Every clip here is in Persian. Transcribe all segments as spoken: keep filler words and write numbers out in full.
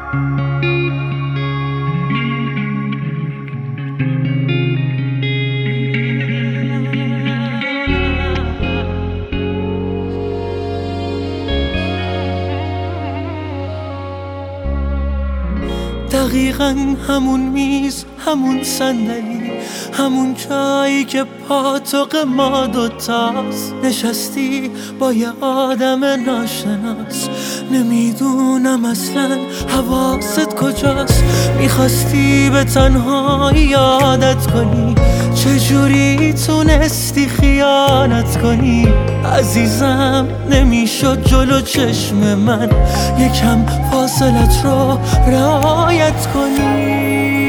دقیقاً همون میز، همون صندلی، همون جایی که پا تو ما دوتاست. نشستی با یه آدم ناشناس، نمیدونم اصلا حواست کجاست. میخواستی به تنهایی یادت کنی، چجوری تونستی خیانت کنی؟ عزیزم نمیشد جلو چشم من یکم فاصلت رو رعایت کنی.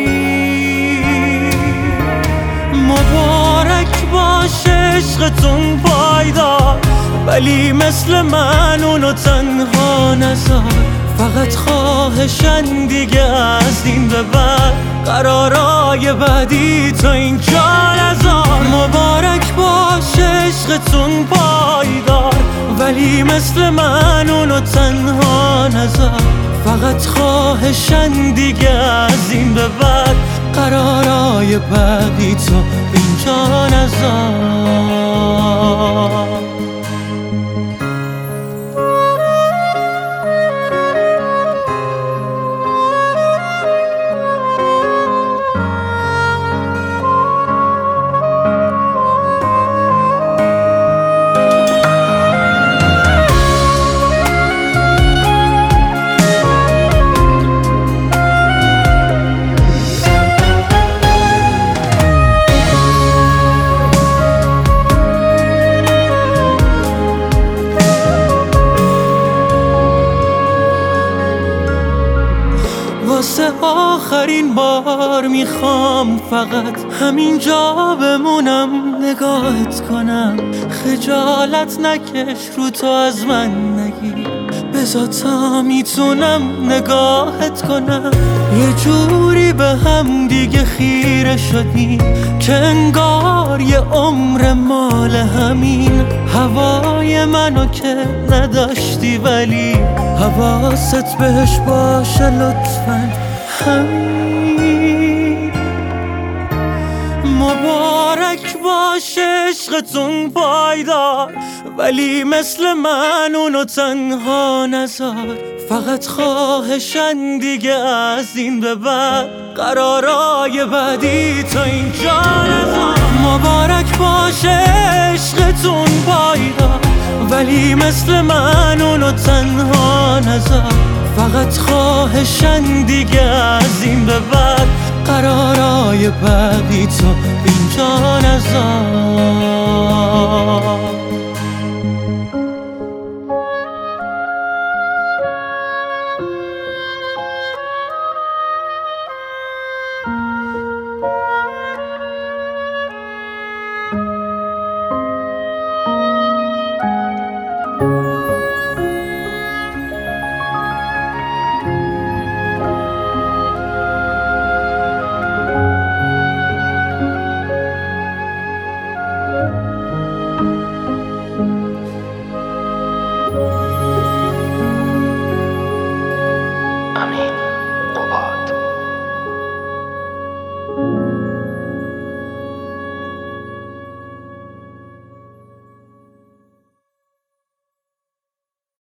مبارک باشه عشقتون پایدار، ولی مثل من اونو تنها نذار. فقط خواهشن دیگه از این به بعد قرارای بعدی تا اینجا نذار. مبارک باشه عشقتون پایدار، ولی مثل من اونو تنها نذار. فقط خواهشن دیگه از این به بعد قرارای بعدی تا اینجا نذار. واسه آخرین بار میخوام فقط همینجا بمونم، نگاهت کنم. خجالت نکش رو تو از من نگیر، بذار تا میتونم نگاهت کنم. یه جوری به هم دیگه خیره شدیم که انگار یه عمر مال همین. هوای منو که نداشتی ولی حواست بهش باشه لطفاً همین. مبارک باشه عشقتون پایدار، ولی مثل من اونو تنها نذار. فقط خواهشن دیگه از این به بعد قرارای بعدی تا اینجا نذار. مبارک باشه عشقتون پایدار، ولی مثل من اونو تنها نذار. فقط خواهشن دیگه از این به بعد قرارای بعدی تا اینجا نذار.